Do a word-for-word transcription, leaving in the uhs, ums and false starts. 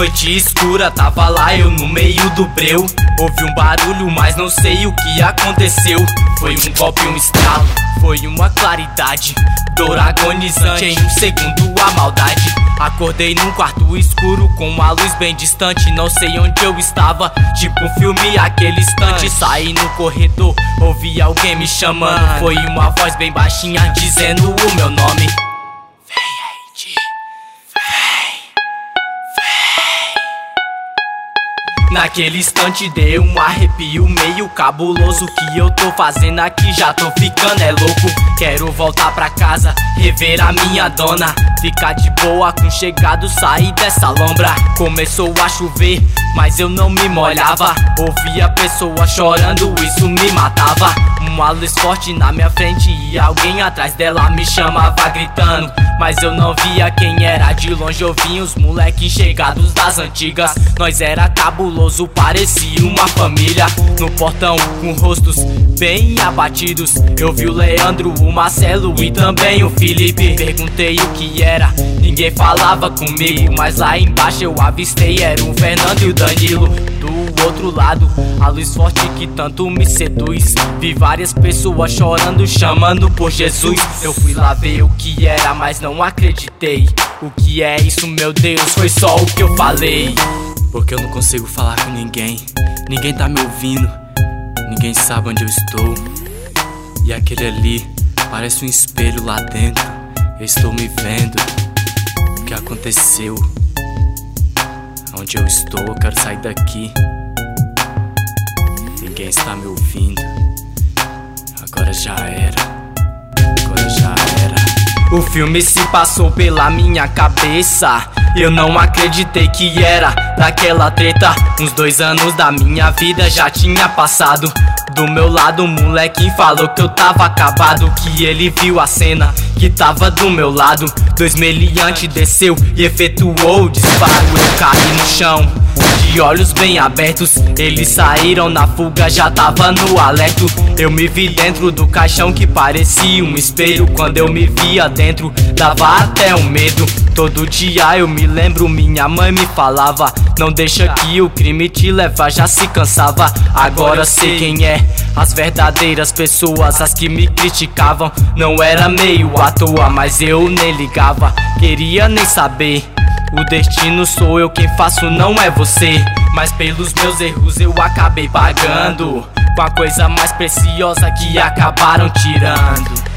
Noite escura, tava lá eu no meio do breu. Ouvi um barulho, mas não sei o que aconteceu. Foi um golpe, um estralo, foi uma claridade, dor agonizante, em um segundo a maldade. Acordei num quarto escuro com uma luz bem distante. Não sei onde eu estava, tipo um filme aquele instante. Saí no corredor, ouvi alguém me chamando. Foi uma voz bem baixinha dizendo o meu nome. Naquele instante deu um arrepio meio cabuloso. O que eu tô fazendo aqui, já tô ficando é louco. Quero voltar pra casa, rever a minha dona, ficar de boa com chegado, sair dessa lombra. Começou a chover, mas eu não me molhava. Ouvia pessoa chorando, isso me matava. Uma luz forte na minha frente e alguém atrás dela me chamava gritando, mas eu não via quem era. De longe eu vi os moleques chegados das antigas. Nós era cabuloso, parecia uma família. No portão com rostos bem abatidos, eu vi o Leandro, o Marcelo e também o Felipe. Perguntei o que era, ninguém falava comigo, mas lá embaixo eu avistei, era o Fernando e o Danilo. Do outro lado, a luz forte que tanto me seduz. Vi várias pessoas chorando, chamando por Jesus. Eu fui lá ver o que era, mas não acreditei. O que é isso, meu Deus? Foi só o que eu falei. Porque eu não consigo falar com ninguém, ninguém tá me ouvindo, ninguém sabe onde eu estou. E aquele ali parece um espelho lá dentro. Eu estou me vendo. O que aconteceu? Onde eu estou? Eu quero sair daqui. Ninguém está me ouvindo. Agora já era. Agora já era. O filme se passou pela minha cabeça. Eu não acreditei que era daquela treta. Uns dois anos da minha vida já tinha passado. Do meu lado, um molequinho falou que eu tava acabado, que ele viu a cena que tava do meu lado. Dois meliantes desceu e efetuou o disparo. Eu caí no chão, de olhos bem abertos. Eles saíram na fuga, já tava no alerto. Eu me vi dentro do caixão que parecia um espelho. Quando eu me via dentro, dava até um medo. Todo dia eu me lembro, minha mãe me falava: não deixa que o crime te leva, já se cansava. Agora sei quem é as verdadeiras pessoas, as que me criticavam. Não era meio à toa, mas eu nem ligava, queria nem saber. O destino sou eu quem faço, não é você. Mas pelos meus erros eu acabei pagando com a coisa mais preciosa que acabaram tirando.